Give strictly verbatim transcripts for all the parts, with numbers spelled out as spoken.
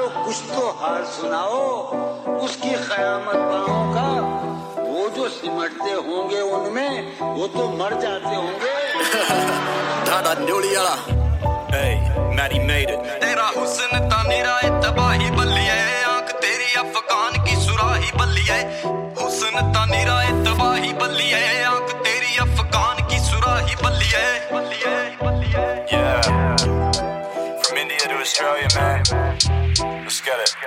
कुछ तो हाल सुनाओ उसकी क़यामत पाँव का। वो जो सिमटते होंगे उनमें वो तो मर जाते होंगे। ढाडा न्योली वाला hey Maddie made it तेरा हुस्न तानीरा तबाही बल्ली है आंख तेरी अफगान की सुराही बल्ली है हुस्न तानीरा तबाही बल्ली है आंख तेरी अफगान की सुराही बल्ली है बल्ली है बल्ली है yeah from India to Australia man let's get it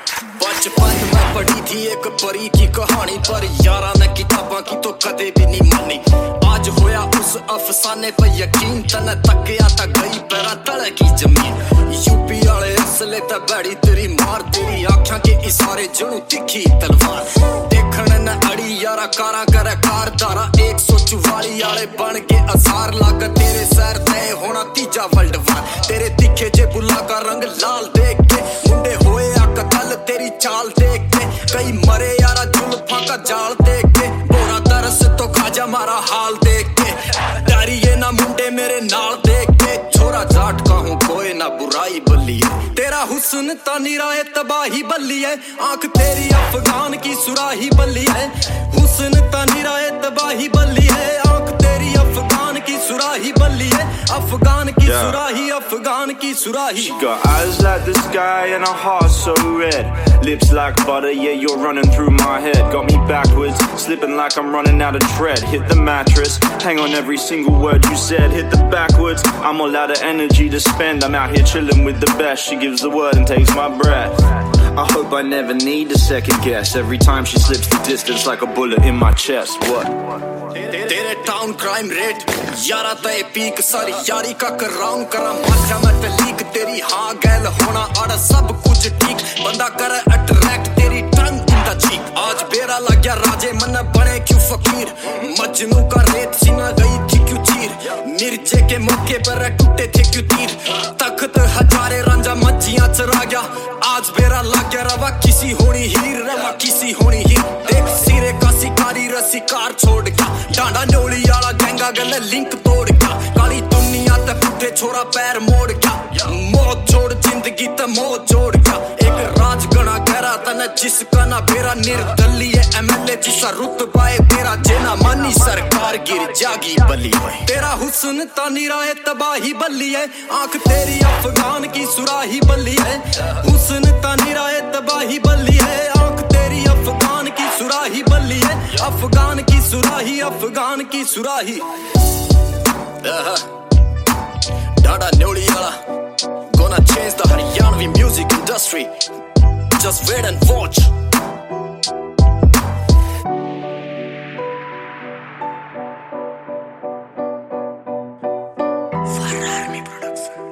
बचपन में पढ़ी थी एक परी की कहानी पर यारा ने किताबां की तो कदे भी नहीं मानी आज होया उस अफसाने पे यकीन तने तकिया तक गई पैरा तले की जमीन यूपी वाले असले ते बड़ी तेरी मार तेरी आंखां के इशारे जणू तिखी तलवार देखण न अड़ी यारा कारा करे कारदारा एक सौ चौवाली वाले बन के अजार लाग तेरे सर तय होना तीजा वर्ल्ड वार तेरे दिखे जे बुल्ला का रंग लाल देख के मुंडे होए कतल तेरी चाल देख के कई मरे यारा जुल्फां का जाल देख के बोरा तरस तो खाजा मारा हाल देख के डरी ये ना मुंडे मेरे नाल देख के छोरा जाट का हूँ कोई ना बुराई बल्ली है तेरा हुस्न तानीरा है तबाही बल्ली है आंख तेरी अफगान की सुराही बल्ली है हुस्न तानीरा है तबाही बल्ली है आंख तेरी अफगान की सुराही बल्ली है अफगान की सुराही अफगान की सुराही She got eyes like the sky and her heart so red lips like butter yeah you're running through my head got me backwards slipping like I'm running out of tread hit the mattress hang on every single word you said hit the backwards I'm all out of energy to spend I'm out here chilling with the best she gives the word and takes my breath I hope I never need to second guess every time she slips the distance like a bullet in my chest what तेरे town crime rate यारा तय peak सारी यारी का कराऊं करा माथा मत leak तेरी हाँ गैल होना आड़ा सब कुछ ठीक बंदा कर अट्रैक्ट तेरी टंग इन द चीक आज बेरा लग गया राजे मन बने क्यों फकीर मजनू का रेत सीना गई थी क्यों चीर मिर्जे के मौके पर टूटे थे क्यों तीर तख्त हजारे रंजा मच्छियां चरा गया आज बेरा लग गया रवा किसी होनी हीर रवा किसी होनी हीर देख सिरे का शिकारी रसी कार छोड़ गया डांडा न्योली वाला गैंगा गले लिंक तोड़ गया काली दुनिया ते पुठे छोरा पैर मोड़ गया मौत छोड़ जिंदगी ते मौत जोड़ गया एक राज गणा गहरा तने जिसका ना बेरा निर्दलीय एमएलए जिसा रुतबा है तेरा जेना मानी सरकार गिर जागी बली तेरा हुस्न तानीरा है तबाही बल्ली है आंख तेरी अफगान की सुराही बल्ली है हुस्न तानीरा है तबाही बल्ली है आंख तेरी अफगान की सुराही बल्ली है अफगान की सुराही अफगान की सुराही ढाडा न्योली वाला gonna change the Haryanvi music industry just wait and watch Fararmi Production